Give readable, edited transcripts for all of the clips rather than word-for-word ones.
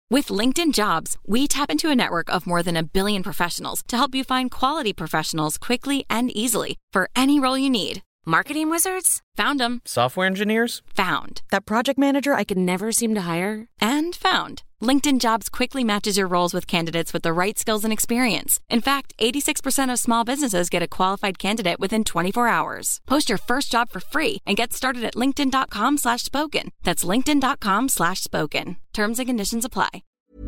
With LinkedIn Jobs, we tap into a network of more than 1 billion professionals to help you find quality professionals quickly and easily for any role you need. Marketing wizards? Found them. Software engineers? Found. That project manager I could never seem to hire? And found. LinkedIn Jobs quickly matches your roles with candidates with the right skills and experience. In fact, 86% of small businesses get a qualified candidate within 24 hours. Post your first job for free and get started at linkedin.com/spoken. That's linkedin.com/spoken. Terms and conditions apply.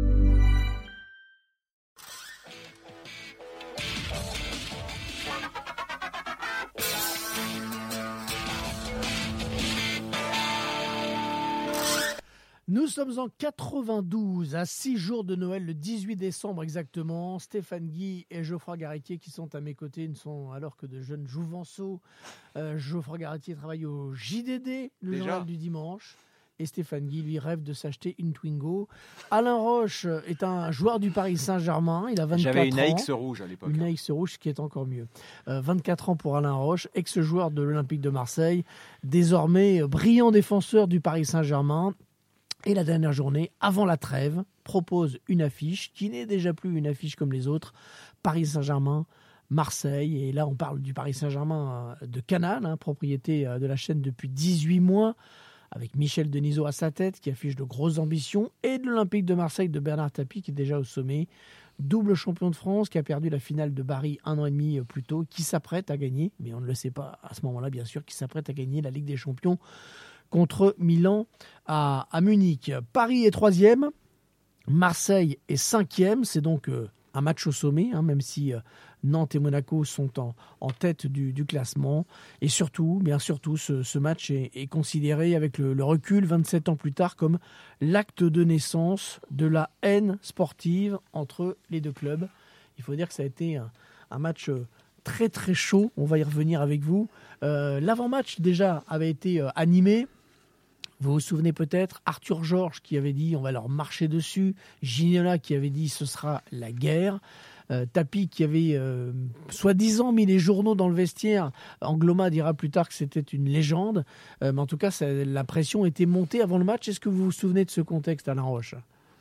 Nous sommes en 92, à 6 jours de Noël, le 18 décembre exactement. Stéphane Guy et Geoffroy Garretier qui sont à mes côtés ne sont alors que de jeunes jouvenceaux. Geoffroy Garretier travaille au JDD, le journal du dimanche. Et Stéphane Guy, lui, rêve de s'acheter une Twingo. Alain Roche est un joueur du Paris Saint-Germain. Il a 24 ans. J'avais une AX rouge à l'époque. Une AX rouge, qui est encore mieux. 24 ans pour Alain Roche, ex-joueur de l'Olympique de Marseille. Désormais, brillant défenseur du Paris Saint-Germain. Et la dernière journée, avant la trêve, propose une affiche qui n'est déjà plus une affiche comme les autres. Paris Saint-Germain, Marseille. Et là, on parle du Paris Saint-Germain de Canal, propriété de la chaîne depuis 18 mois, avec Michel Denisot à sa tête, qui affiche de grosses ambitions, et de l'Olympique de Marseille de Bernard Tapie, qui est déjà au sommet. Double champion de France, qui a perdu la finale de Bari 1 an et demi plus tôt, qui s'apprête à gagner, mais on ne le sait pas à ce moment-là, bien sûr, qui s'apprête à gagner la Ligue des Champions contre Milan à Munich. Paris est 3e, Marseille est 5e. C'est donc un match au sommet, même si Nantes et Monaco sont en tête du classement. Et surtout, bien surtout, ce match est considéré avec le recul 27 ans plus tard comme l'acte de naissance de la haine sportive entre les deux clubs. Il faut dire que ça a été un match très très chaud. On va y revenir avec vous. L'avant-match déjà avait été animé. Vous vous souvenez peut-être, Arthur Georges qui avait dit on va leur marcher dessus, Ginola qui avait dit ce sera la guerre, Tapie qui avait soi-disant mis les journaux dans le vestiaire. Angloma dira plus tard que c'était une légende, mais en tout cas la pression était montée avant le match. Est-ce que vous vous souvenez de ce contexte, Alain Roche ?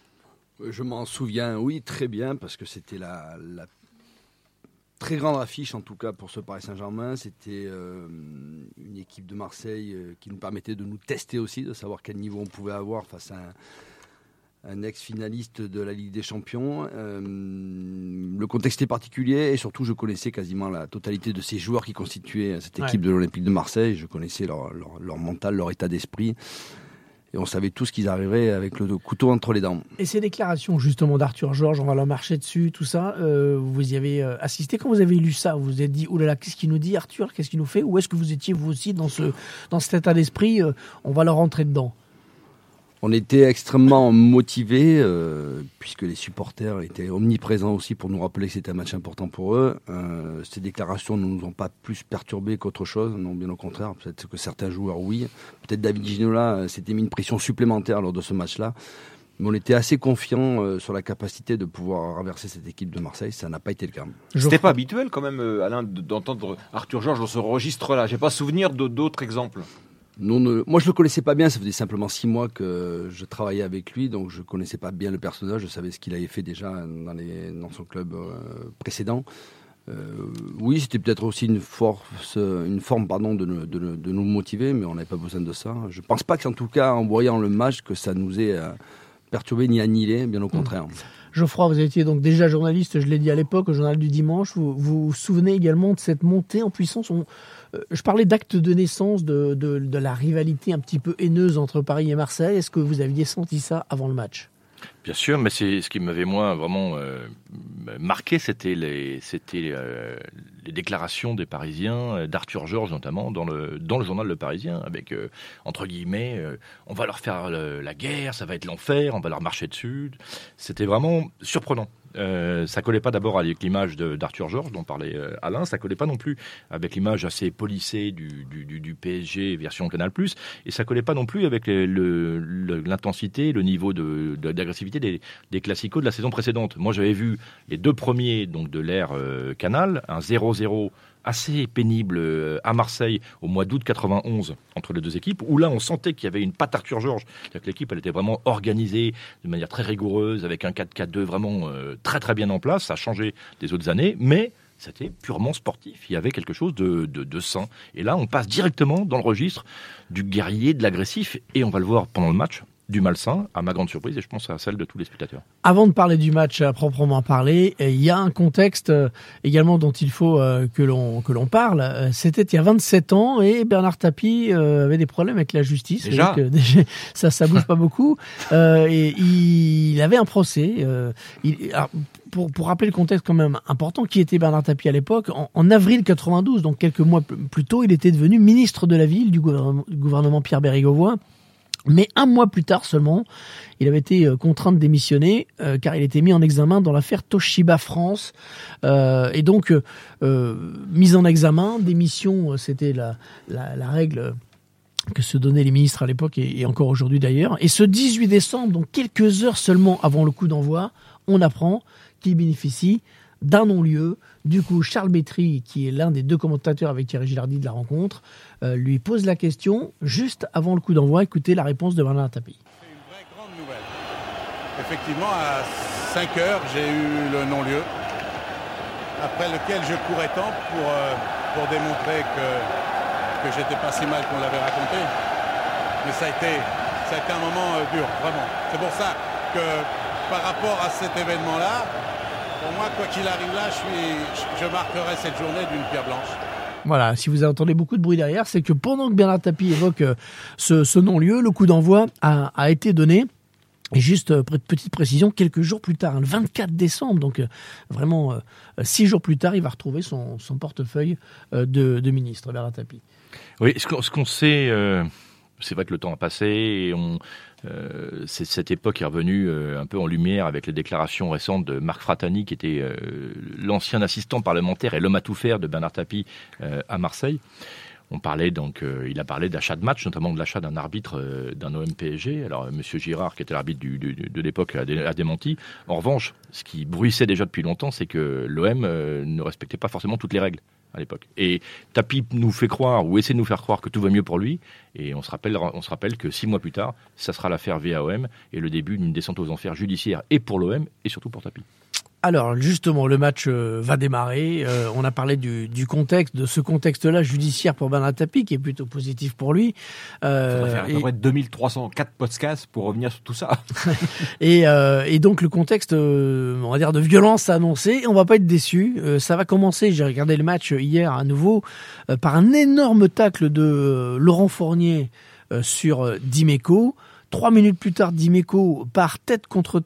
Je m'en souviens, oui, très bien, parce que c'était la très grande affiche, en tout cas pour ce Paris Saint-Germain. C'était une équipe de Marseille qui nous permettait de nous tester aussi, de savoir quel niveau on pouvait avoir face à un ex-finaliste de la Ligue des Champions. Le contexte est particulier et surtout je connaissais quasiment la totalité de ces joueurs qui constituaient cette équipe de l'Olympique de Marseille. Je connaissais leur mental, leur état d'esprit. Et on savait tous qu'ils arriveraient avec le couteau entre les dents. Et ces déclarations justement d'Arthur Georges, on va leur marcher dessus, tout ça, vous y avez assisté. Quand vous avez lu ça, vous vous êtes dit, oulala, qu'est-ce qu'il nous dit Arthur, qu'est-ce qu'il nous fait ? Ou est-ce que vous étiez vous aussi dans cet état d'esprit, on va leur rentrer dedans ? On était extrêmement motivés, puisque les supporters étaient omniprésents aussi pour nous rappeler que c'était un match important pour eux. Ces déclarations ne nous ont pas plus perturbés qu'autre chose, non, bien au contraire. Peut-être que certains joueurs, oui. Peut-être David Ginola s'était mis une pression supplémentaire lors de ce match-là. Mais on était assez confiants sur la capacité de pouvoir renverser cette équipe de Marseille. Ça n'a pas été le cas. C'était pas habituel quand même, Alain, d'entendre Arthur Georges dans ce registre-là. J'ai pas souvenir d'autres exemples. Non, moi je le connaissais pas bien, ça faisait simplement 6 mois que je travaillais avec lui, donc je connaissais pas bien le personnage, je savais ce qu'il avait fait déjà dans son club précédent. Oui, c'était peut-être aussi une forme de nous motiver, mais on n'avait pas besoin de ça. Je pense pas qu'en tout cas, en voyant le match, que ça nous ait perturbé ni annihilé, bien au contraire. Geoffroy, vous étiez donc déjà journaliste, je l'ai dit à l'époque, au journal du dimanche. Vous vous souvenez également de cette montée en puissance. Je parlais d'acte de naissance, de la rivalité un petit peu haineuse entre Paris et Marseille. Est-ce que vous aviez senti ça avant le match ? Bien sûr, mais c'est ce qui m'avait moi vraiment marqué, c'était les déclarations des Parisiens, d'Arthur Georges notamment, dans le journal Le Parisien, avec entre guillemets, on va leur faire la guerre, ça va être l'enfer, on va leur marcher dessus. C'était vraiment surprenant. Ça collait pas d'abord avec l'image d'Arthur Georges dont parlait Alain, ça collait pas non plus avec l'image assez polissée du PSG version Canal+, et ça collait pas non plus avec l'intensité, le niveau d'agressivité des classicos de la saison précédente. Moi j'avais vu les deux premiers donc de l'ère Canal, un 0-0 assez pénible à Marseille au mois d'août 91 entre les deux équipes, où là on sentait qu'il y avait une patte Arthur Georges, c'est-à-dire que l'équipe elle était vraiment organisée de manière très rigoureuse, avec un 4-4-2 vraiment très très bien en place, ça a changé des autres années, mais c'était purement sportif, il y avait quelque chose de sain. Et là on passe directement dans le registre du guerrier, de l'agressif, et on va le voir pendant le match, du malsain, à ma grande surprise, et je pense à celle de tous les spectateurs. Avant de parler du match à proprement parler, il y a un contexte également dont il faut que l'on parle. C'était il y a 27 ans et Bernard Tapie avait des problèmes avec la justice. Déjà ça bouge pas beaucoup. Et il avait un procès. Pour rappeler le contexte quand même important, qui était Bernard Tapie à l'époque, en avril 92, donc quelques mois plus tôt, il était devenu ministre de la ville du gouvernement Pierre Bérégovoy. Mais un mois plus tard seulement, il avait été contraint de démissionner car il était mis en examen dans l'affaire Toshiba France. Et donc, mise en examen, démission, c'était la règle que se donnaient les ministres à l'époque et encore aujourd'hui d'ailleurs. Et ce 18 décembre, donc quelques heures seulement avant le coup d'envoi, on apprend qu'il bénéficie d'un non-lieu. Du coup, Charles Bétry, qui est l'un des deux commentateurs avec Thierry Gilardi de la rencontre, lui pose la question juste avant le coup d'envoi. Écoutez la réponse de Bernard Tapie. C'est une vraie grande nouvelle. Effectivement, à 5 heures, j'ai eu le non-lieu, après lequel je courais tant pour démontrer que j'étais pas si mal qu'on l'avait raconté. Mais ça a été un moment dur, vraiment. C'est pour ça que par rapport à cet événement-là, pour moi, quoi qu'il arrive là, je marquerai cette journée d'une pierre blanche. Voilà, si vous entendez beaucoup de bruit derrière, c'est que pendant que Bernard Tapie évoque ce non-lieu, le coup d'envoi a été donné. Et juste, petite précision, quelques jours plus tard, le 24 décembre, donc vraiment 6 jours plus tard, il va retrouver son portefeuille de ministre, Bernard Tapie. Oui, ce qu'on sait, c'est vrai que le temps a passé et cette époque est revenue un peu en lumière avec les déclarations récentes de Marc Fratani, qui était l'ancien assistant parlementaire et l'homme à tout faire de Bernard Tapie à Marseille. On parlait donc, il a parlé d'achat de match, notamment de l'achat d'un arbitre d'un OM PSG. Alors, Monsieur Girard, qui était l'arbitre de l'époque, a démenti. En revanche, ce qui bruissait déjà depuis longtemps, c'est que l'OM ne respectait pas forcément toutes les règles à l'époque. Et Tapie nous fait croire, ou essaie de nous faire croire, que tout va mieux pour lui. Et on se rappelle que 6 mois plus tard, ça sera l'affaire VAOM et le début d'une descente aux enfers judiciaire et pour l'OM et surtout pour Tapie. Alors justement, le match va démarrer. On a parlé du contexte, de ce contexte-là judiciaire pour Bernard Tapie, qui est plutôt positif pour lui. Ça va faire à peu près 2304 podcasts pour revenir sur tout ça. et donc le contexte, on va dire, de violence annoncé. On va pas être déçus. Ça va commencer. J'ai regardé le match hier à nouveau par un énorme tacle de Laurent Fournier sur Dimeco. 3 minutes plus tard, Dimeco part tête contre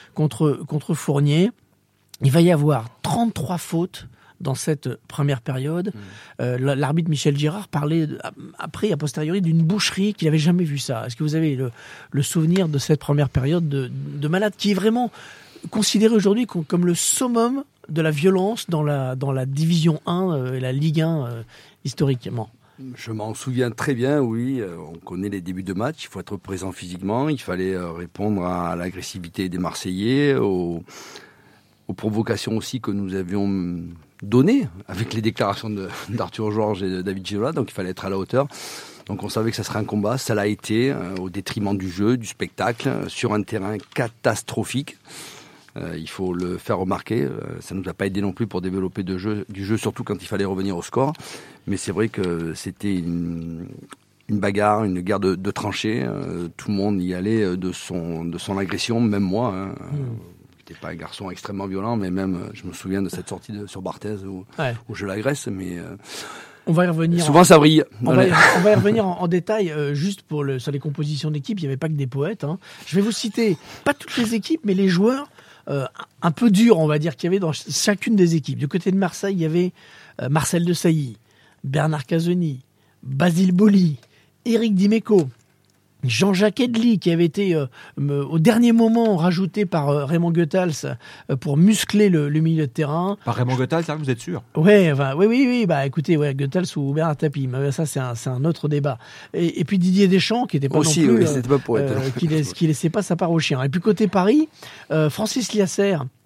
Fournier. Il va y avoir 33 fautes dans cette première période. L'arbitre Michel Girard parlait après, a posteriori, d'une boucherie qu'il n'avait jamais vu ça. Est-ce que vous avez le souvenir de cette première période de malade qui est vraiment considéré aujourd'hui comme le summum de la violence dans la Division 1 et la Ligue 1 historiquement? Je m'en souviens très bien, oui. On connaît les débuts de match. Il faut être présent physiquement. Il fallait répondre à l'agressivité des Marseillais, aux provocations aussi que nous avions données avec les déclarations d'Arthur Georges et de David Ginola. Donc il fallait être à la hauteur. Donc on savait que ça serait un combat. Ça l'a été, au détriment du jeu, du spectacle, sur un terrain catastrophique. Il faut le faire remarquer. Ça ne nous a pas aidé non plus pour développer du jeu, surtout quand il fallait revenir au score. Mais c'est vrai que c'était une bagarre, une guerre de tranchées. Tout le monde y allait de son agression, même moi. J'étais pas un garçon extrêmement violent, mais même, je me souviens de cette sortie sur Barthez où je l'agresse, mais on va y revenir. Souvent, ça brille. On va y revenir en détail, juste sur les compositions d'équipe. Il n'y avait pas que des poètes. Je vais vous citer, pas toutes les équipes, mais les joueurs un peu durs, on va dire, qu'il y avait dans chacune des équipes. Du côté de Marseille, il y avait Marcel Desailly, Bernard Casoni, Basile Boli, Éric Dimeco, Jean-Jacques Edli, qui avait été au dernier moment rajouté par Raymond Goethals pour muscler le milieu de terrain. Par Raymond Goethals, vous êtes sûr? Oui. Écoutez, Goethals ou Bernard Tapie, mais ça c'est un autre débat. Et puis Didier Deschamps, qui n'était pas aussi, non plus, c'était pas pour être qui laissait pas sa part au chien. Et puis côté Paris, Francis Liasser,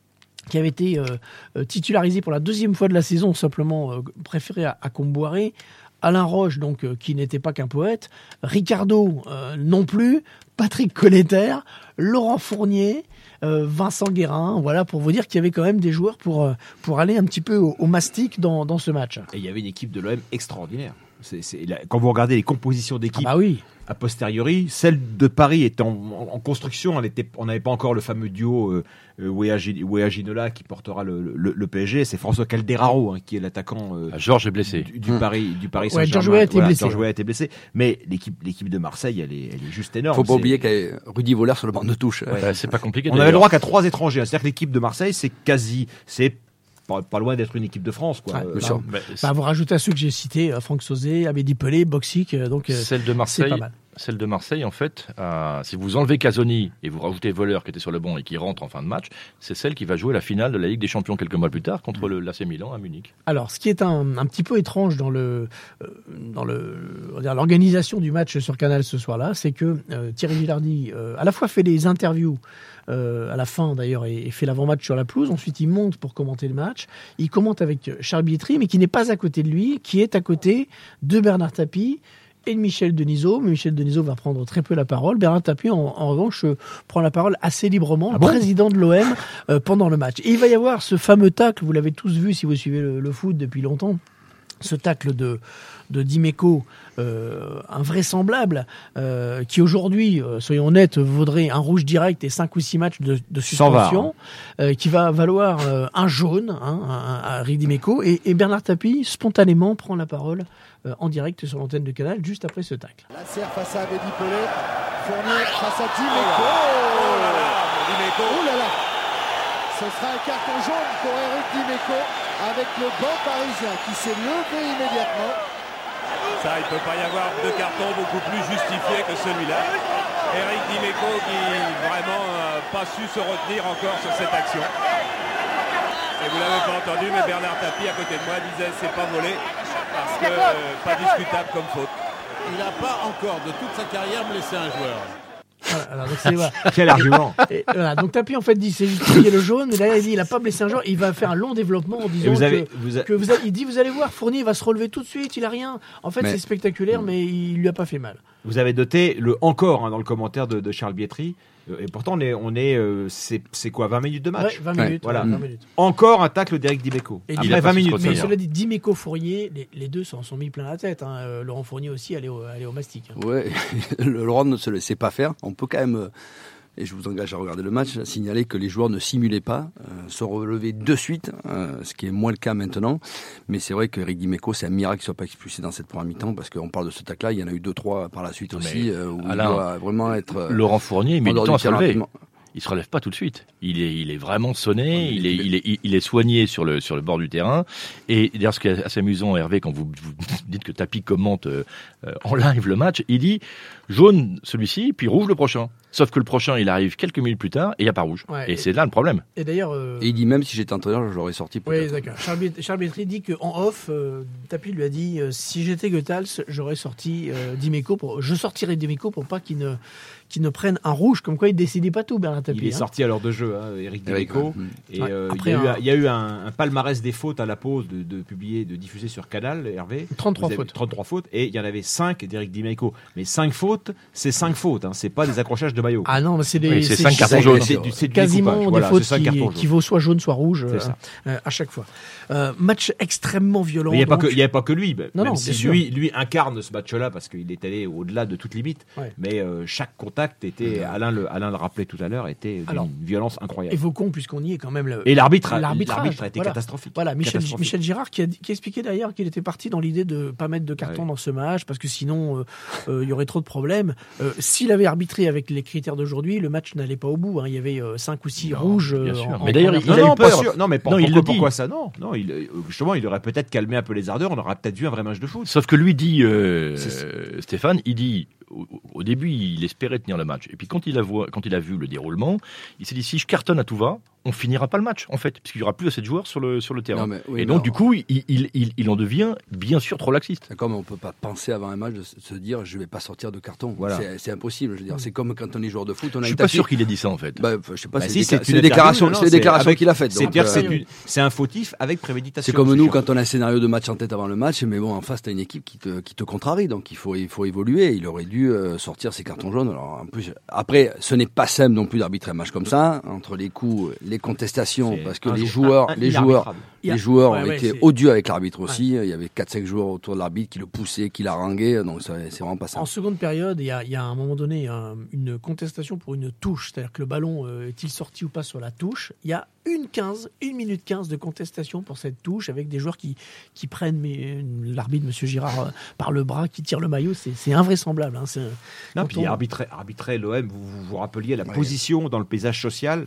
qui avait été titularisé pour la 2e fois de la saison, simplement préféré à Comboiré. Alain Roche, donc, qui n'était pas qu'un poète. Ricardo, non plus. Patrick Colletter, Laurent Fournier, Vincent Guérin. Voilà, pour vous dire qu'il y avait quand même des joueurs pour aller un petit peu au mastic dans ce match. Et il y avait une équipe de l'OM extraordinaire. Quand vous regardez les compositions d'équipe, a posteriori, celle de Paris était en construction. On n'avait pas encore le fameux duo Wea Ginola qui portera le PSG. C'est François Calderaro qui est l'attaquant. Georges est blessé du Paris Saint-Germain. Georges Weah était blessé. Mais l'équipe de Marseille, elle est juste énorme. Faut pas oublier qu'il y a Rudy Voller sur le banc de touche. C'est pas compliqué. On avait le droit qu'à 3 étrangers. C'est-à-dire que l'équipe de Marseille, c'est pas loin d'être une équipe de France, quoi. Vous rajoutez à ceux que j'ai cités, Franck Sauzet, Amédi Pelé, Boxic, donc celle de Marseille, c'est pas mal. Celle de Marseille, en fait, si vous enlevez Casoni et vous rajoutez Voller qui était sur le banc et qui rentre en fin de match, c'est celle qui va jouer la finale de la Ligue des Champions quelques mois plus tard contre l'AC Milan à Munich. Alors, ce qui est un petit peu étrange dans l'organisation du match sur Canal ce soir-là, c'est que Thierry Gilardi à la fois fait des interviews à la fin d'ailleurs et fait l'avant-match sur la pelouse. Ensuite, il monte pour commenter le match. Il commente avec Charles Bietri, mais qui n'est pas à côté de lui, qui est à côté de Bernard Tapie et de Michel Denisot. Mais Michel Denisot va prendre très peu la parole. Bernard Tapie, en revanche, prend la parole assez librement, président de l'OM, pendant le match. Et il va y avoir ce fameux tacle, vous l'avez tous vu si vous suivez le foot depuis longtemps, ce tacle de Dimeco, invraisemblable, qui aujourd'hui, soyons honnêtes, vaudrait un rouge direct et 5 ou 6 matchs de suspension, qui va valoir un jaune à Rick Dimeco. Et Bernard Tapie, spontanément, prend la parole en direct sur l'antenne de Canal, juste après ce tacle. La serre face à Amédi Pelé, Fournier face à Dimeco. Dimeco. Oh là là. Ce sera un carton jaune pour Eric Dimeco avec le banc parisien qui s'est levé immédiatement. Ça, il ne peut pas y avoir de carton beaucoup plus justifié que celui-là. Eric Dimeco qui vraiment pas su se retenir encore sur cette action. Et vous l'avez pas entendu, mais Bernard Tapie à côté de moi disait c'est pas volé parce que pas discutable comme faute. Il n'a pas encore de toute sa carrière blessé un joueur. Voilà, donc quel argument. Donc Tapie en fait dit c'est justifié le jaune, mais là il dit il a pas blessé un joueur, il va faire un long développement en disant il dit vous allez voir, Fournier va se relever tout de suite, il a rien. En fait c'est spectaculaire, mais il lui a pas fait mal. Vous avez noté le encore dans le commentaire de Charles Bietri. Et pourtant, c'est quoi, 20 minutes de match? 20 minutes. Voilà. 20 minutes. Encore un tacle d'Éric Dimeco. Après 20 minutes. Mais cela dit, Dimeco, Fournier, les deux s'en sont mis plein la tête. Laurent Fournier aussi allait au mastic. Ouais, Laurent ne se laissait pas faire. On peut quand même, et je vous engage à regarder le match, signaler que les joueurs ne simulaient pas, se relevaient de suite, ce qui est moins le cas maintenant. Mais c'est vrai qu'Éric Dimeco, c'est un miracle qu'il ne soit pas expulsé dans cette première mi-temps, parce qu'on parle de ce tacle-là, il y en a eu 2-3 par la suite aussi, où Alain, il doit vraiment être... Laurent Fournier, il met du temps à se relever. Il se relève pas tout de suite. Il est vraiment sonné. Il est soigné sur le bord du terrain. Et d'ailleurs, ce qui est assez amusant, Hervé, quand vous dites que Tapie commente en live le match, il dit jaune celui-ci, puis rouge le prochain. Sauf que le prochain, il arrive quelques minutes plus tard et il n'y a pas rouge. Ouais, et c'est là le problème. Et d'ailleurs, et il dit même si j'étais entraîneur, je l'aurais sorti. Oui, d'accord. Charles Bietri dit qu'en off, Tapie lui a dit si j'étais Goethals, j'aurais sorti Dimeco. Je sortirais Dimeco pour pas qu'il ne prenne un rouge, comme quoi il ne décidait pas tout, Bernard Tapie. Il est sorti à l'heure de jeu, Eric Dimeco. Et il y a eu un palmarès des fautes à la pause de diffuser sur Canal, Hervé. 33 fautes. 33 fautes, et il y en avait 5 d'Eric Dimeco. Mais 5 fautes, c'est 5 fautes, c'est pas des accrochages de maillot. Ah non, mais c'est 5 cartons jaunes. C'est quasiment des fautes qui vaut soit jaune, soit rouge à chaque fois. Match extrêmement violent. Il n'y avait pas que lui. Non, si lui incarne ce match-là parce qu'il est allé au-delà de toute limite. Ouais. Mais chaque contact était, Alain le rappelait tout à l'heure, était d'une violence incroyable. Évoquons, puisqu'on y est quand même. Et l'arbitre a été catastrophique. Voilà, Michel Girard qui expliquait d'ailleurs qu'il était parti dans l'idée de ne pas mettre de carton dans ce match parce que sinon il y aurait trop de problèmes. S'il avait arbitré avec les critères d'aujourd'hui, le match n'allait pas au bout. Il y avait 5 ou 6 rouges. Mais d'ailleurs, il a eu peur. Non, mais pourquoi ça? Non, justement, il aurait peut-être calmé un peu les ardeurs. On aurait peut-être vu un vrai match de foot. Sauf que lui dit, Stéphane, il dit, au début, il espérait tenir le match. Et puis quand il a vu le déroulement, il s'est dit si je cartonne à tout va, on finira pas le match, en fait, puisqu'il y aura plus assez de joueurs sur le terrain. Et donc, du coup, il en devient, bien sûr, trop laxiste. Comme on peut pas penser avant un match de se dire, je vais pas sortir de carton. Voilà. C'est impossible. Je veux dire, c'est comme quand on est joueur de foot. Je suis pas sûr qu'il ait dit ça, en fait. Je sais pas. C'est les déclarations qu'il a faites. C'est un fautif avec préméditation. C'est comme nous quand on a un scénario de match en tête avant le match, mais bon, en face, t'as une équipe qui te contrarie, donc il faut évoluer. Il aurait dû sortir ses cartons jaunes. Alors, en plus, après, ce n'est pas simple non plus d'arbitrer un match comme ça, entre les coups, les contestations, parce que les joueurs ont été odieux avec l'arbitre aussi. Il y avait 4-5 joueurs autour de l'arbitre qui le poussaient, qui l'haranguaient, donc c'est vraiment pas simple. En seconde période, il y a à un moment donné une contestation pour une touche, c'est-à-dire que le ballon est-il sorti ou pas sur la touche. Il y a 1 minute 15 de contestation pour cette touche, avec des joueurs qui prennent l'arbitre, M. Girard, par le bras, qui tire le maillot. C'est invraisemblable. Puis arbitrer l'OM, vous vous rappeliez la position dans le paysage social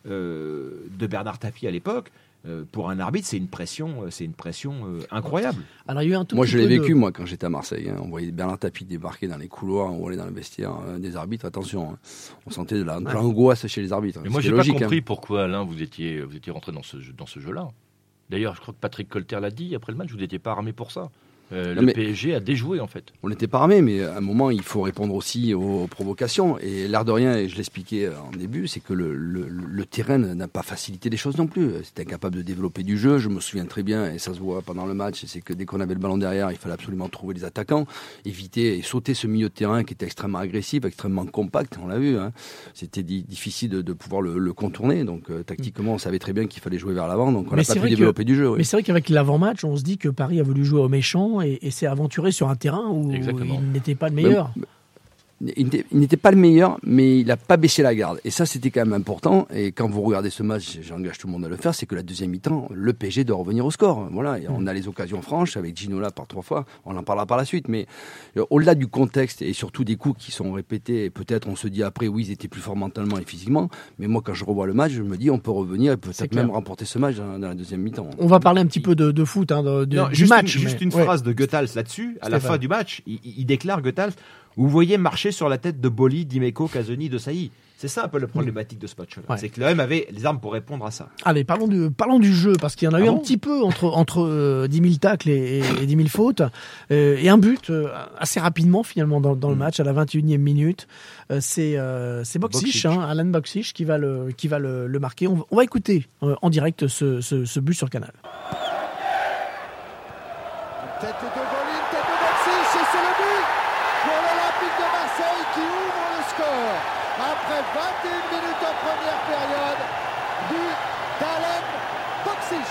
de Bernard Tapie à l'époque. Pour un arbitre, c'est une pression incroyable. Alors, il y a eu moi, je l'ai vécu quand j'étais à Marseille. On voyait Bernard Tapie débarquer dans les couloirs, on allait dans le vestiaire des arbitres. Attention, on sentait de l'angoisse chez les arbitres. Mais moi, j'ai pas compris pourquoi, Alain, vous étiez rentré dans ce jeu-là. D'ailleurs, je crois que Patrick Colter l'a dit après le match, vous n'étiez pas armé pour ça. Le PSG a déjoué, en fait. On n'était pas armé, mais à un moment, il faut répondre aussi aux provocations. Et l'air de rien, et je l'expliquais en début, c'est que le terrain n'a pas facilité les choses non plus. C'était incapable de développer du jeu. Je me souviens très bien, et ça se voit pendant le match, c'est que dès qu'on avait le ballon derrière, il fallait absolument trouver les attaquants, éviter et sauter ce milieu de terrain qui était extrêmement agressif, extrêmement compact, on l'a vu. C'était difficile de pouvoir le contourner. Donc, tactiquement, on savait très bien qu'il fallait jouer vers l'avant, donc on n'a pas pu développer du jeu. Mais c'est vrai qu'avec l'avant-match, on se dit que Paris a voulu jouer aux méchants et s'est aventuré sur un terrain où il n'était pas le meilleur. Il n'était pas le meilleur, mais il n'a pas baissé la garde. Et ça, c'était quand même important. Et quand vous regardez ce match, j'engage tout le monde à le faire, c'est que la deuxième mi-temps, le PSG doit revenir au score. Voilà, et on a les occasions franches avec Ginola par 3 fois. On en parlera par la suite. Mais au-delà du contexte et surtout des coups qui sont répétés, et peut-être on se dit après, oui, ils étaient plus forts mentalement et physiquement. Mais moi, quand je revois le match, je me dis, on peut revenir et peut-être même remporter ce match dans la deuxième mi-temps. On va parler un petit peu de foot, du match. Juste une phrase de Goethals là-dessus. À la fin du match, il déclare, Goethals, vous voyez marcher sur la tête de Boli, Dimeco, Casoni, De Sailly. C'est ça un peu le problématique de ce match-là. C'est que l'OM avait les armes pour répondre à ça. Allez, parlons du jeu, parce qu'il y en a eu un petit peu entre 10 000 tacles et 10 000 fautes. Et un but assez rapidement, finalement, dans le match, à la 21e minute. C'est Boksic, Alan Boksic, qui va le marquer. On va écouter en direct ce but sur Canal. Tête de Bolin, tête de Boksic, et c'est le but pour l'Olympique de Marseille qui ouvre le score. Après 21 minutes en première période, but d'Alan Boksic.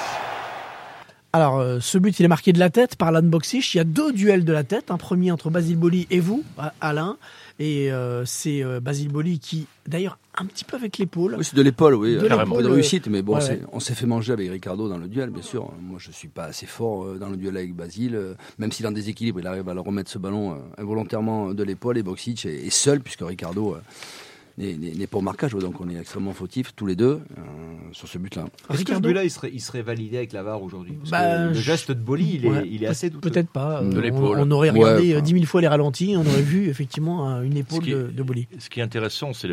Alors, ce but, il est marqué de la tête par Alan Boksic. Il y a 2 duels de la tête. Un premier entre Basile Boli et vous, Alain. Et c'est Basile Boli qui, d'ailleurs, un petit peu avec l'épaule. Oui, c'est de l'épaule, oui. Carrément. De réussite, mais bon, on s'est fait manger avec Ricardo dans le duel, bien sûr. Moi, je ne suis pas assez fort dans le duel avec Basile. Même s'il est en déséquilibre, il arrive à le remettre ce ballon involontairement de l'épaule. Et Boksic est seul, puisque Ricardo n'est pas au marquage. Donc, on est extrêmement fautifs, tous les deux, sur ce but-là. Est-ce que ce but-là, il serait validé avec la VAR aujourd'hui? Le geste de Boli, il est assez douteux. Peut-être pas. De l'épaule. On aurait regardé 10 000 fois les ralentis, on aurait vu effectivement une épaule de Boli. Ce qui est intéressant, c'est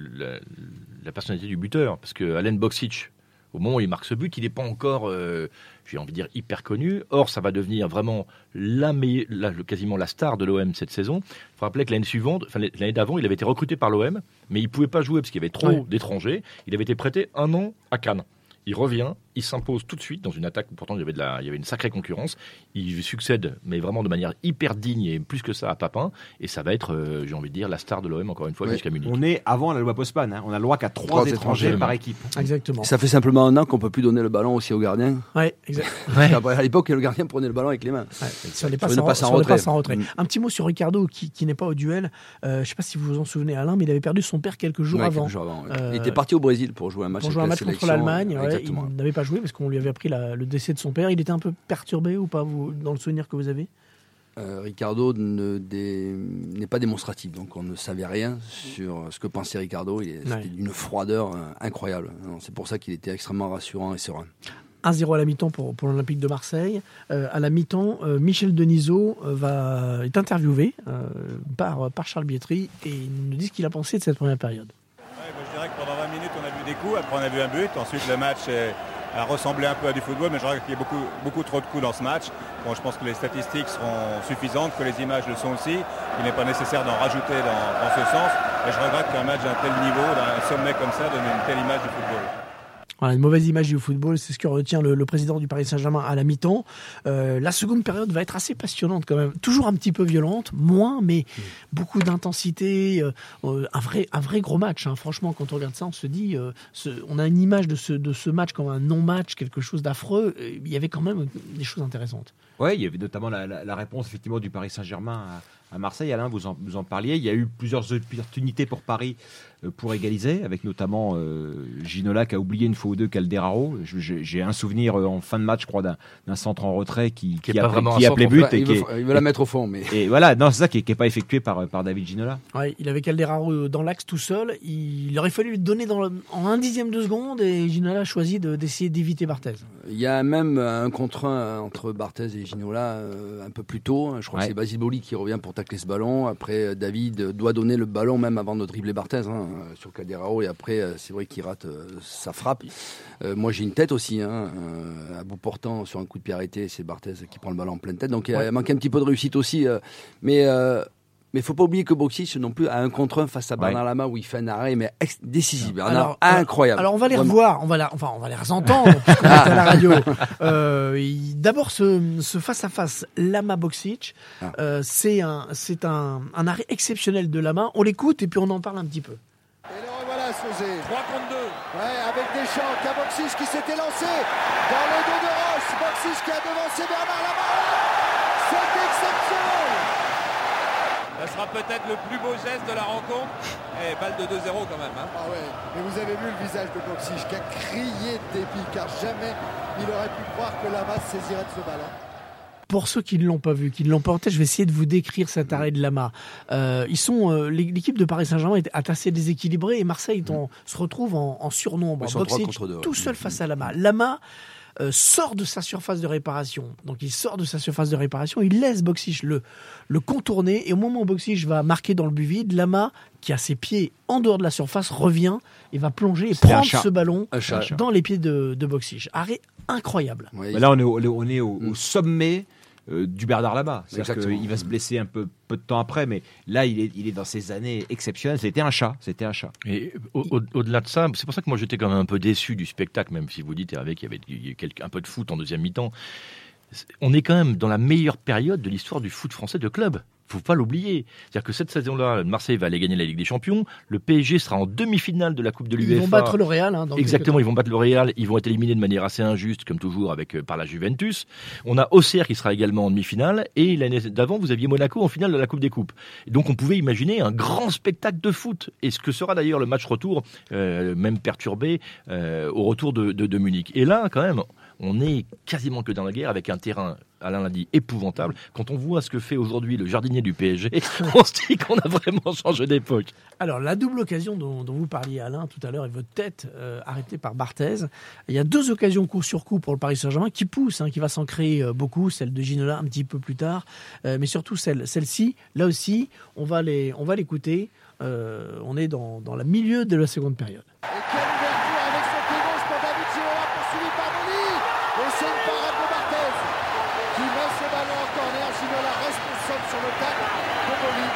la personnalité du buteur. Parce que Alan Boksic, au moment où il marque ce but, il n'est pas encore, j'ai envie de dire, hyper connu. Or, ça va devenir vraiment quasiment la star de l'OM cette saison. Il faut rappeler que l'année d'avant, il avait été recruté par l'OM, mais il ne pouvait pas jouer parce qu'il y avait trop d'étrangers. Il avait été prêté 1 an à Cannes. Il revient, il s'impose tout de suite dans une attaque où pourtant il y avait une sacrée concurrence. Il succède, mais vraiment de manière hyper digne et plus que ça à Papin. Et ça va être, j'ai envie de dire, la star de l'OM encore une fois jusqu'à Munich. On est avant la loi Postman. On a le droit qu'à 3 étrangers par équipe. Exactement. Ça fait simplement 1 an qu'on ne peut plus donner le ballon aussi au gardien. Oui, exactement. À l'époque, le gardien prenait le ballon avec les mains. Sur les passes en retrait. Un petit mot sur Ricardo qui n'est pas au duel. Je ne sais pas si vous vous en souvenez, Alain, mais il avait perdu son père quelques jours avant. Il était parti au Brésil pour jouer un match contre l'Allemagne. Il n'avait pas joué parce qu'on lui avait appris le décès de son père. Il était un peu perturbé ou pas, vous, dans le souvenir que vous avez? Ricardo n'est pas démonstratif, donc on ne savait rien sur ce que pensait Ricardo. C'était d'une froideur incroyable. C'est pour ça qu'il était extrêmement rassurant et serein. 1-0 à la mi-temps pour l'Olympique de Marseille. À la mi-temps, Michel Denisot est interviewé par Charles Bietri et il nous dit ce qu'il a pensé de cette première période. Je dirais que pendant 20 minutes, on a vu des coups coups. Après, on a vu un but. Ensuite, le match a ressemblé un peu à du football, mais je regrette qu'il y ait beaucoup trop de coups dans ce match. Bon, je pense que les statistiques seront suffisantes, que les images le sont aussi. Il n'est pas nécessaire d'en rajouter dans ce sens. Et je regrette qu'un match d'un tel niveau, d'un sommet comme ça, donne une telle image du football. Voilà, une mauvaise image du football, c'est ce que retient le président du Paris Saint-Germain à la mi-temps. La seconde période va être assez passionnante quand même, toujours un petit peu violente, moins, mais beaucoup d'intensité, un vrai gros match. Hein. Franchement, quand on regarde ça, on se dit, on a une image de ce match comme un non-match, quelque chose d'affreux. Il y avait quand même des choses intéressantes. Oui, il y avait notamment la réponse effectivement du Paris Saint-Germain à Marseille. Alain, vous en parliez. Il y a eu plusieurs opportunités pour Paris pour égaliser, avec notamment Ginola qui a oublié une fois ou deux Calderaro. J'ai un souvenir en fin de match, je crois, d'un centre en retrait qui appelait but. Il veut la mettre au fond. Mais... Et voilà, non, c'est ça qui n'est pas effectué par David Ginola. Ouais, il avait Calderaro dans l'axe tout seul. Il aurait fallu lui donner en 1/10 de seconde et Ginola a choisi d'essayer d'éviter Barthez. Il y a même un contre un entre Barthez et Ginola un peu plus tôt. Je crois que c'est Basile Boli qui revient pour tacler ce ballon. Après, David doit donner le ballon même avant de dribbler Barthez sur Calderaro. Et après, c'est vrai qu'il rate sa frappe. Moi, j'ai une tête aussi. À bout portant sur un coup de pied arrêté, c'est Barthez qui prend le ballon en pleine tête. Donc, il manque un petit peu de réussite aussi. Mais il ne faut pas oublier que Boksic non plus a un contre un face à Bernard Lama où il fait un arrêt mais décisif. Bernard, incroyable. Alors on va les revoir, on va les entendre puisqu'on est à la radio. D'abord ce face à face Lama Boksic, c'est un arrêt exceptionnel de Lama. On l'écoute et puis on en parle un petit peu. Et le revoilà Sosé. 3 contre 2. Ouais, avec Deschamps, Boksic qui s'était lancé dans le dos de Roche. Boksic qui a devancé Bernard Lama. C'est exceptionnel. Ça sera peut-être le plus beau geste de la rencontre. Et balle de 2-0 quand même. Ah ouais, et vous avez vu le visage de Boksic qui a crié de dépit car jamais il aurait pu croire que Lama saisirait de ce ballon. Pour ceux qui ne l'ont pas vu, qui ne l'ont pas en tête, je vais essayer de vous décrire cet arrêt de Lama. L'équipe de Paris Saint-Germain est assez déséquilibrée et Marseille se retrouve en surnombre. Boksic tout seul face à Lama. Lama sort de sa surface de réparation. Donc il sort de sa surface de réparation, il laisse Boksic le contourner et au moment où Boksic va marquer dans le but vide, Lama, qui a ses pieds en dehors de la surface, revient et va plonger et prendre ce ballon dans les pieds de Boksic. Arrêt incroyable. Ouais, là on est au sommet du Bernard Lama. C'est-à-dire qu'il va se blesser un peu de temps après, mais là il est dans ces années exceptionnelles. C'était un chat. Et au-delà de ça, c'est pour ça que moi j'étais quand même un peu déçu du spectacle, même si vous dites Hervé qu'il y avait un peu de foot en deuxième mi-temps. On est quand même dans la meilleure période de l'histoire du foot français de club. Faut pas l'oublier. C'est-à-dire que cette saison-là, Marseille va aller gagner la Ligue des Champions. Le PSG sera en demi-finale de la Coupe de l'UEFA. Ils vont battre le Real. Exactement, ils vont battre le Real. Ils vont être éliminés de manière assez injuste, comme toujours, par la Juventus. On a Auxerre qui sera également en demi-finale. Et l'année d'avant, vous aviez Monaco en finale de la Coupe des Coupes. Et donc, on pouvait imaginer un grand spectacle de foot. Et ce que sera d'ailleurs le match retour, même perturbé, au retour de Munich. Et là, quand même, on est quasiment que dans la guerre avec un terrain, Alain l'a dit, épouvantable. Quand on voit ce que fait aujourd'hui le jardinier du PSG, on se dit qu'on a vraiment changé d'époque. Alors, la double occasion dont vous parliez, Alain, tout à l'heure, et votre tête arrêtée par Barthez, il y a 2 occasions coup sur coup pour le Paris Saint-Germain qui poussent, qui va s'en créer beaucoup, celle de Ginola un petit peu plus tard, mais surtout celle-ci, là aussi, on va l'écouter. On est dans le milieu de la seconde période. Et quelle ouverture avec son pied gauche pour David Ginola, poursuivi par Boli. Et c'est une parade de Barthez qui met ce ballon en corner. Ginola responsable sur le tacle de Boli.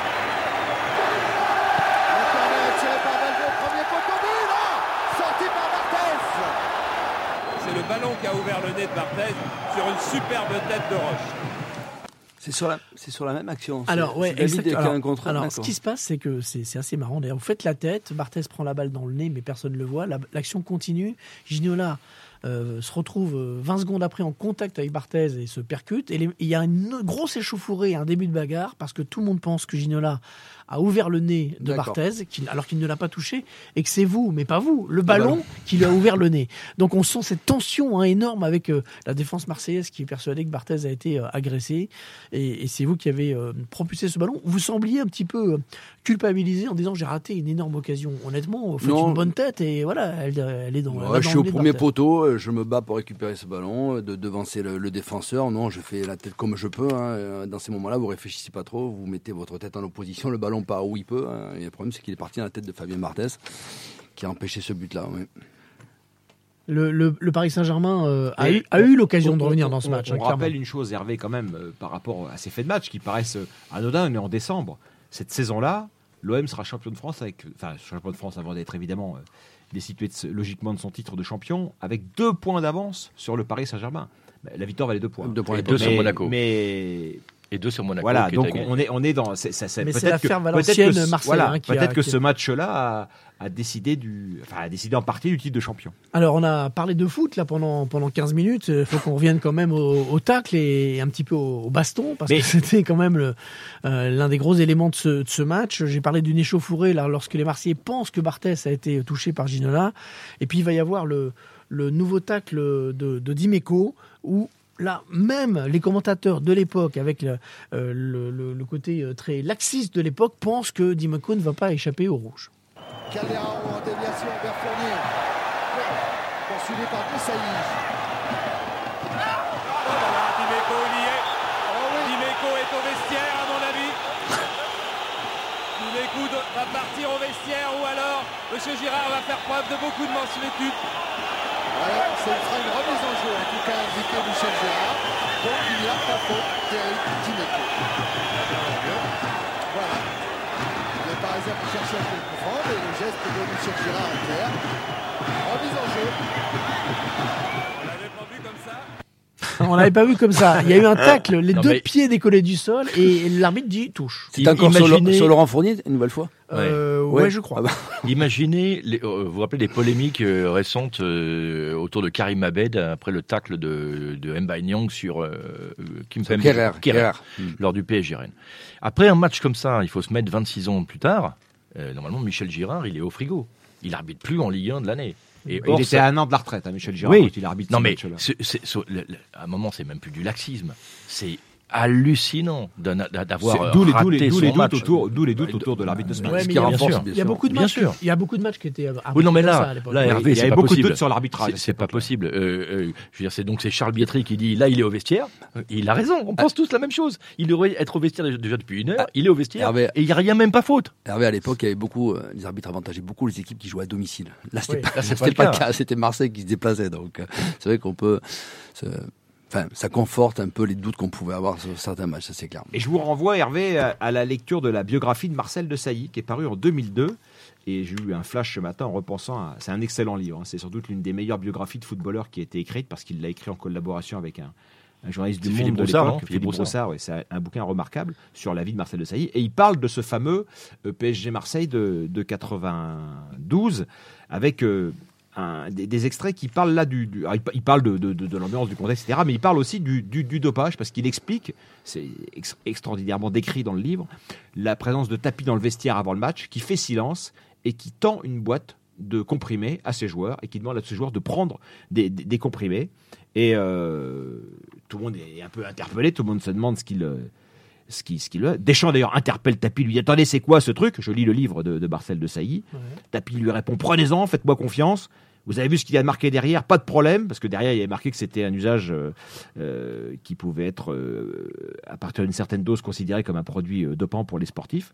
Le corner est tiré par Valdo, premier poteau, but, sorti par Barthez. C'est le ballon qui a ouvert le nez de Barthez sur une superbe tête de Roche. C'est sur la même action. Alors, exactement. Ce qui se passe, c'est que c'est assez marrant. D'ailleurs, vous faites la tête, Barthez prend la balle dans le nez, mais personne ne le voit. L'action continue. Ginola se retrouve 20 secondes après en contact avec Barthez et se percute. Et il y a une grosse échauffourée, un début de bagarre, parce que tout le monde pense que Ginola a ouvert le nez de Barthez, alors qu'il ne l'a pas touché, et que c'est vous, mais pas vous, le ballon qui lui a ouvert le nez. Donc on sent cette tension énorme avec la défense marseillaise qui est persuadée que Barthez a été agressé, et c'est vous qui avez propulsé ce ballon. Vous sembliez un petit peu culpabilisé en disant j'ai raté une énorme occasion. Honnêtement, faites une bonne tête, et voilà, elle est dans je suis au premier poteau, je me bats pour récupérer ce ballon, de devancer le défenseur. Non, je fais la tête comme je peux. Dans ces moments-là, vous réfléchissez pas trop, vous mettez votre tête en opposition, le ballon part où il peut. Et le problème, c'est qu'il est parti dans la tête de Fabien Barthez, qui a empêché ce but-là. Oui. Le Paris Saint-Germain a eu l'occasion de revenir dans ce match. On rappelle une chose, Hervé, quand même, par rapport à ces faits de match qui paraissent anodins, on est en décembre. Cette saison-là, l'OM sera champion de France champion de France avant d'être évidemment destitué logiquement de son titre de champion, avec 2 points d'avance sur le Paris Saint-Germain. La victoire valait 2 points. 2 points et 2 sur Monaco. Et 2 sur Monaco. Voilà, donc on est dans. Mais c'est l'affaire Valenciennes-Marseille. Peut-être que ce match-là a décidé en partie du titre de champion. Alors on a parlé de foot là pendant 15 minutes. Il faut qu'on revienne quand même au tacle et un petit peu au baston parce que c'était quand même l'un des gros éléments de ce match. J'ai parlé d'une échauffourée là lorsque les Marseillais pensent que Barthès a été touché par Ginola. Et puis il va y avoir le nouveau tacle de Dimeco où là, même les commentateurs de l'époque, avec le côté très laxiste de l'époque, pensent que Dimeco ne va pas échapper au rouge. Calderaro en déviation vers Fournier. Poursuivi par Boussaïd. Dimeco, il y est. Dimeco est au vestiaire, à mon avis. Dimeco va partir au vestiaire ou alors M. Girard va faire preuve de beaucoup de mansuétude. Ce sera une remise en jeu, en tout cas indiqué Michel Girard. Donc il n'y a pas faute d'Éric Dimeco. Voilà. Les Parisiens qui cherchaient à le comprendre et le geste de Michel Girard est clair. Remise en jeu. On l'avait pas vu comme ça. On l'avait pas vu comme ça. Il y a eu un tacle, les deux pieds décollés du sol et l'arbitre dit touche. C'est encore sur Laurent Fournier, une nouvelle fois. Ouais, je crois. Imaginez, vous vous rappelez des polémiques récentes autour de Karim Abed après le tacle de Mbaye Niang sur Kerrer lors du PSG Rennes. Après un match comme ça, il faut se mettre 26 ans plus tard. Normalement, Michel Girard, il est au frigo. Il arbitre plus en Ligue 1 de l'année. Et il était à un an de la retraite, Michel Girard, quand il arbitre ce match-là. À un moment, c'est même plus du laxisme. C'est hallucinant d'avoir raté son match. D'où les doutes autour de l'arbitre de ce match. Il y a beaucoup de matchs. Il y a beaucoup de matchs qui étaient arbitrés. Oui, non, mais là, Hervé, il y avait beaucoup de doutes sur l'arbitrage. C'est pas possible. Je veux dire, c'est Charles Bietri qui dit là, il est au vestiaire. Il a raison. On pense tous la même chose. Il devrait être au vestiaire déjà depuis 1 heure. Il est au vestiaire. Hervé, et il n'y a même pas faute. Hervé, à l'époque, il y avait beaucoup, les arbitres avantageaient beaucoup les équipes qui jouaient à domicile. Là, c'était pas le cas. C'était Marseille qui se déplaçait. Donc, c'est vrai qu'on peut. Enfin, ça conforte un peu les doutes qu'on pouvait avoir sur certains matchs, ça c'est clair. Et je vous renvoie, Hervé, à la lecture de la biographie de Marcel Desailly, qui est parue en 2002. Et j'ai eu un flash ce matin en repensant c'est un excellent livre. C'est sans doute l'une des meilleures biographies de footballeurs qui a été écrite, parce qu'il l'a écrit en collaboration avec un journaliste du Monde de l'époque, Philippe Brossard. C'est un bouquin remarquable sur la vie de Marcel Desailly. Et il parle de ce fameux PSG Marseille de 92, avec... des extraits qui parlent là il parle de l'ambiance, du contexte, etc. Mais il parle aussi du dopage, parce qu'il explique, c'est extraordinairement décrit dans le livre, la présence de tapis dans le vestiaire avant le match, qui fait silence et qui tend une boîte de comprimés à ses joueurs et qui demande à ses joueurs de prendre des comprimés. Et tout le monde est un peu interpellé, tout le monde se demande ce qu'il Deschamps d'ailleurs interpelle Tapie, lui dit attendez, c'est quoi ce truc? Je lis le livre de Marcel Desailly. Tapie lui répond prenez-en, faites-moi confiance. Vous avez vu ce qu'il y a marqué derrière, pas de problème, parce que derrière il y avait marqué que c'était un usage qui pouvait être à partir d'une certaine dose considéré comme un produit dopant pour les sportifs.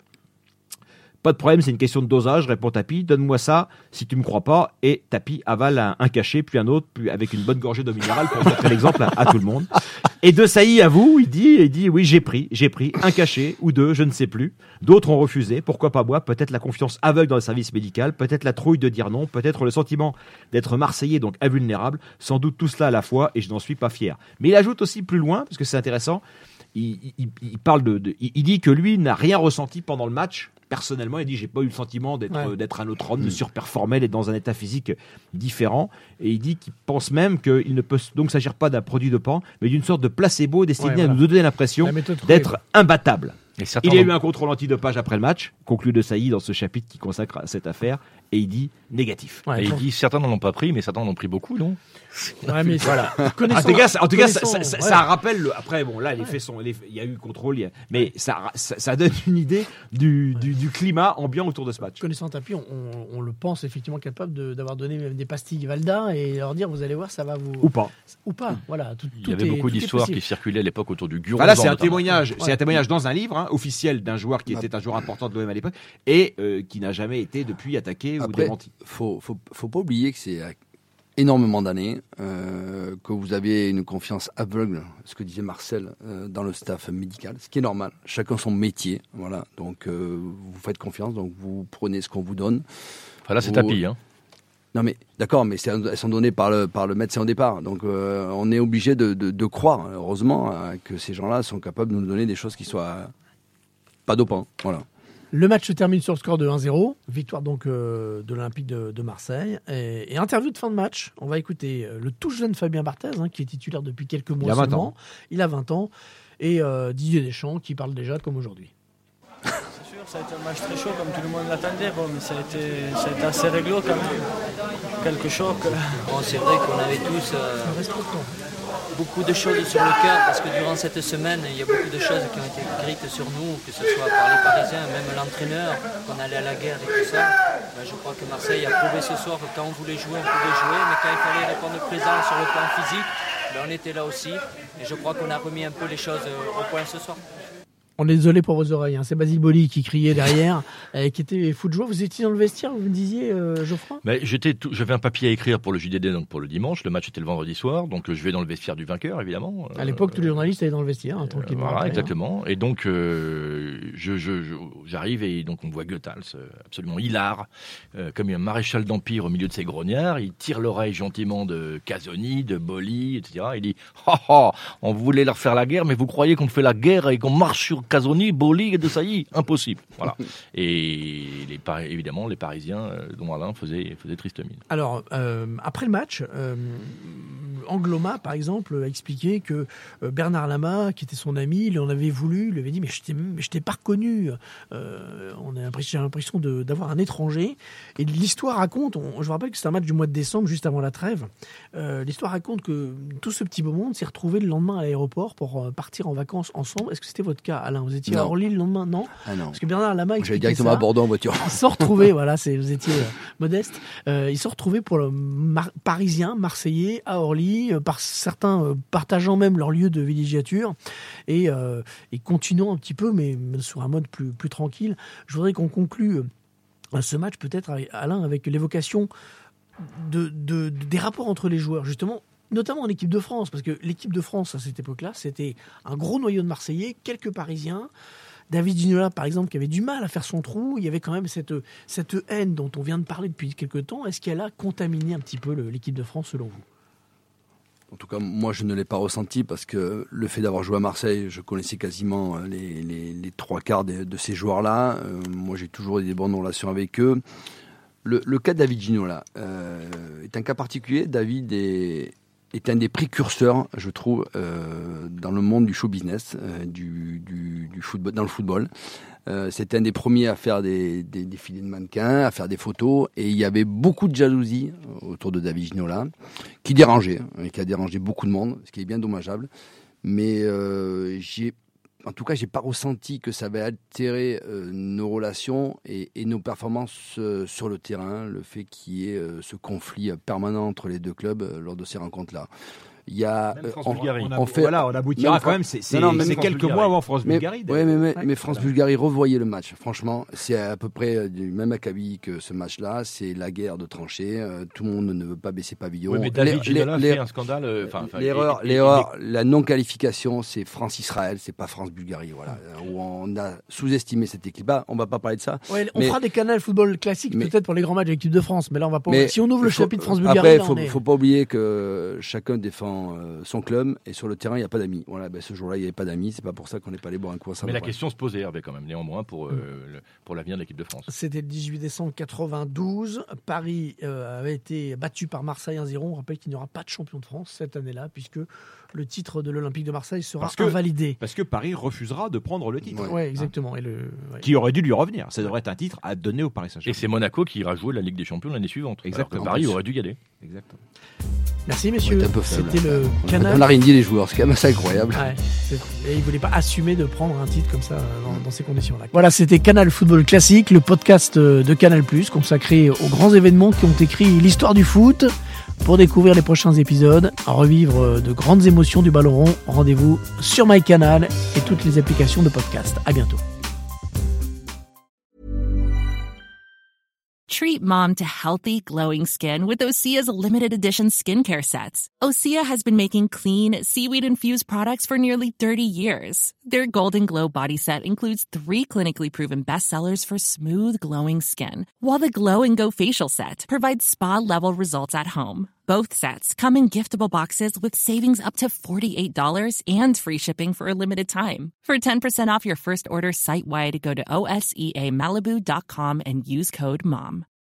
Pas de problème, c'est une question de dosage, répond Tapie, donne-moi ça si tu me crois pas. Et Tapie avale un cachet, puis un autre, puis avec une bonne gorgée d'eau minérale pour montrer l'exemple à tout le monde. Et Desailly avoue, il dit oui, j'ai pris un cachet ou 2, je ne sais plus. D'autres ont refusé, pourquoi pas moi? Peut-être la confiance aveugle dans le service médical, peut-être la trouille de dire non, peut-être le sentiment d'être Marseillais, donc invulnérable, sans doute tout cela à la fois, et je n'en suis pas fier. Mais il ajoute aussi plus loin, parce que c'est intéressant, il parle il dit que lui n'a rien ressenti pendant le match. Personnellement, il dit j'ai pas eu le sentiment d'être un autre homme, de surperformer, d'être dans un état physique différent. Et il dit qu'il pense même qu'il ne peut donc s'agir pas d'un produit dopant, mais d'une sorte de placebo destiné à nous donner l'impression d'être imbattable. Il y a eu un contrôle antidopage après le match, conclut Desailly dans ce chapitre qui consacre à cette affaire, et il dit négatif. Et il dit certains n'en ont pas pris, mais certains en ont pris beaucoup, non? Mais voilà. En tout cas, ça rappelle. Après, bon, là, il y a eu contrôle, mais ça donne une idée du climat ambiant autour de ce match. Connaissant Tapie, on le pense effectivement capable d'avoir donné même des pastilles Valda et leur dire vous allez voir, ça va vous. Ou pas. Voilà. Il y avait beaucoup d'histoires qui circulaient à l'époque autour du Guron. Voilà, c'est un témoignage. C'est un témoignage dans un livre officiel d'un joueur qui était un joueur important de l'OM à l'époque et qui n'a jamais été depuis attaqué. ou démentis. Faut pas oublier que c'est énormément d'années, que vous avez une confiance aveugle, ce que disait Marcel, dans le staff médical, ce qui est normal. Chacun son métier, voilà. Donc vous faites confiance, donc vous prenez ce qu'on vous donne. Enfin là, c'est tapis, hein. Non mais d'accord, mais elles sont données par le médecin au départ. Donc on est obligé de croire, heureusement, que ces gens-là sont capables de nous donner des choses qui soient pas dopantes. Voilà. Le match se termine sur le score de 1-0, victoire donc de l'Olympique de Marseille. Et interview de fin de match, on va écouter le tout jeune Fabien Barthez, qui est titulaire depuis quelques mois seulement. Il a 20 ans. Et Didier Deschamps qui parle déjà comme aujourd'hui. C'est sûr, ça a été un match très chaud comme tout le monde l'attendait, mais ça a été assez réglo quand même. Quelques chocs. Bon, c'est vrai qu'on avait tous beaucoup de choses sur le cœur parce que durant cette semaine, il y a beaucoup de choses qui ont été écrites sur nous, que ce soit par les Parisiens, même l'entraîneur, qu'on allait à la guerre et tout ça. Je crois que Marseille a prouvé ce soir que quand on voulait jouer, on pouvait jouer, mais quand il fallait répondre présent sur le plan physique, on était là aussi. Et je crois qu'on a remis un peu les choses au point ce soir. On est désolé pour vos oreilles, c'est Basile Boli qui criait derrière, qui était fou de joie. Vous étiez dans le vestiaire, vous me disiez, Geoffroy ? J'avais un papier à écrire pour le JDD, donc pour le dimanche. Le match était le vendredi soir, donc je vais dans le vestiaire du vainqueur, évidemment. À l'époque, tous les journalistes allaient dans le vestiaire, tranquillement. Voilà, exactement. Et donc, j'arrive et donc on voit Goethals, absolument hilar, comme un maréchal d'Empire au milieu de ses grognards. Il tire l'oreille gentiment de Casoni, de Boli, etc. Il dit « on voulait leur faire la guerre, mais vous croyez qu'on fait la guerre et qu'on marche sur Casoni, Boli et De Sailly, impossible. » Voilà. Et évidemment, les Parisiens, dont Alain, faisaient triste mine. Alors, après le match, Angloma, par exemple, a expliqué que Bernard Lama, qui était son ami, lui en avait voulu, lui avait dit « mais je t'ai pas reconnu, j'ai l'impression d'avoir un étranger ». Et l'histoire raconte, je vous rappelle que c'est un match du mois de décembre, juste avant la trêve, l'histoire raconte que tout ce petit beau monde s'est retrouvé le lendemain à l'aéroport pour partir en vacances ensemble. Est-ce que c'était votre cas, Alain ? Vous étiez à Orly le lendemain ? Non. Ah non. Parce que Bernard Lama expliquait j'allais directement à Bordeaux en voiture. Ils se sont retrouvés, voilà, vous étiez modeste, ils se sont retrouvés pour le Parisien, Marseillais, à Orly, par certains partageant même leur lieu de villégiature et continuant un petit peu, mais sur un mode plus tranquille. Je voudrais qu'on conclue ce match peut-être, Alain, avec l'évocation des rapports entre les joueurs, justement, notamment en équipe de France, parce que l'équipe de France, à cette époque-là, c'était un gros noyau de Marseillais, quelques Parisiens. David Ginola, par exemple, qui avait du mal à faire son trou. Il y avait quand même cette haine dont on vient de parler depuis quelques temps. Est-ce qu'elle a contaminé un petit peu l'équipe de France, selon vous ? En tout cas, moi, je ne l'ai pas ressenti parce que le fait d'avoir joué à Marseille, je connaissais quasiment les trois quarts de ces joueurs-là. Moi, j'ai toujours eu des bonnes relations avec eux. Le cas de David Ginola est un cas particulier. David est un des précurseurs, je trouve, dans le monde du show business, du football, dans le football. C'était un des premiers à faire des défilés de mannequins, à faire des photos, et il y avait beaucoup de jalousie autour de David Ginola, qui dérangeait, qui a dérangé beaucoup de monde, ce qui est bien dommageable. Mais en tout cas, j'ai pas ressenti que ça avait altéré nos relations et nos performances sur le terrain, le fait qu'il y ait ce conflit permanent entre les deux clubs lors de ces rencontres-là. Il y a on aboutira quand même. C'est quelques mois avant France-Bulgarie. Mais France-Bulgarie, revoyez le match. Franchement, c'est à peu près du même acabit que ce match-là. C'est la guerre de tranchées. Tout le monde ne veut pas baisser pavillon. Oui, mais David Ginola fait un scandale. L'erreur, la non-qualification, c'est France-Israël, c'est pas France-Bulgarie. Voilà, où on a sous-estimé cette équipe-là. On va pas parler de ça. Ouais, on fera des canals football classiques peut-être pour les grands matchs de l'équipe de France. Mais là, on va pas. Si on ouvre le chapitre France-Bulgarie, après, faut pas oublier que chacun défend son club et sur le terrain il n'y a pas d'amis. Voilà, ce jour-là il n'y avait pas d'amis, c'est pas pour ça qu'on n'est pas allé boire un coup ensemble. Mais la question se posait, Hervé, quand même, néanmoins, pour l'avenir de l'équipe de France. C'était le 18 décembre 92. Paris avait été battu par Marseille 1-0. On rappelle qu'il n'y aura pas de champion de France cette année-là, puisque le titre de l'Olympique de Marseille sera invalidé. Parce que Paris refusera de prendre le titre. Oui, exactement. Qui aurait dû lui revenir. Ça devrait être un titre à donner au Paris Saint-Germain. Et c'est Monaco qui ira jouer la Ligue des Champions l'année suivante. Exactement. Alors que Paris aurait dû y aller. Exactement. Merci messieurs. C'était le canal. On a rien dit les joueurs, c'est quand même assez incroyable. Ouais, et ils ne voulaient pas assumer de prendre un titre comme ça dans ces conditions-là. Voilà, c'était Canal Football Classique, le podcast de Canal+, consacré aux grands événements qui ont écrit l'histoire du foot. Pour découvrir les prochains épisodes, revivre de grandes émotions du ballon rond, rendez-vous sur MyCanal et toutes les applications de podcast. À bientôt. Treat mom to healthy, glowing skin with Osea's limited edition skincare sets. Osea has been making clean, seaweed-infused products for nearly 30 years. Their Golden Glow body set includes 3 clinically proven bestsellers for smooth, glowing skin, while the Glow and Go facial set provides spa-level results at home. Both sets come in giftable boxes with savings up to $48 and free shipping for a limited time. For 10% off your first order site-wide, go to OSEAMalibu.com and use code MOM.